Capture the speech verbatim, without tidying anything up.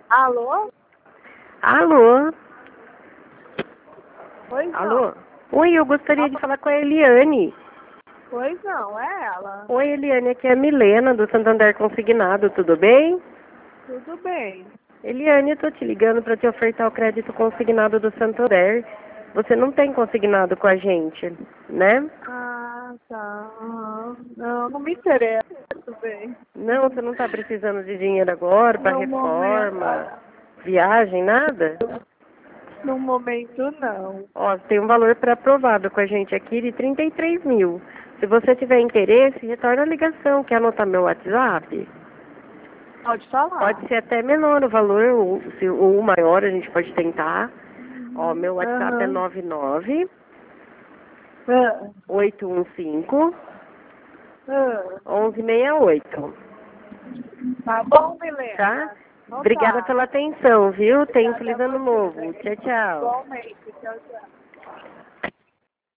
Alô? Alô? Pois Alô? não. Oi, eu gostaria de falar com a Eliane. Pois não, é ela. Oi, Eliane, aqui é a Milena, do Santander Consignado, tudo bem? Tudo bem. Eliane, eu tô te ligando para te ofertar o crédito consignado do Santander. Você não tem consignado com a gente, né? Ah, tá. Aham. Não, não me interessa, tudo bem. Não, você não tá precisando de dinheiro agora para No momento, reforma, viagem, nada? no momento não. Ó, tem um valor pré-aprovado com a gente aqui de trinta e três mil. Se você tiver interesse, retorna a ligação. Quer anotar meu WhatsApp? Pode falar. Pode ser até menor o valor, ou, se, ou maior, a gente pode tentar. Ó, meu WhatsApp é Aham. nove nove Ah, oito um cinco ah. um um seis oito, Tá bom, Milena? tá? Então Obrigada tá. pela atenção, viu? Tenha um Obrigada a feliz ano você, novo. bem. Tchau, tchau. Igualmente. Tchau, tchau.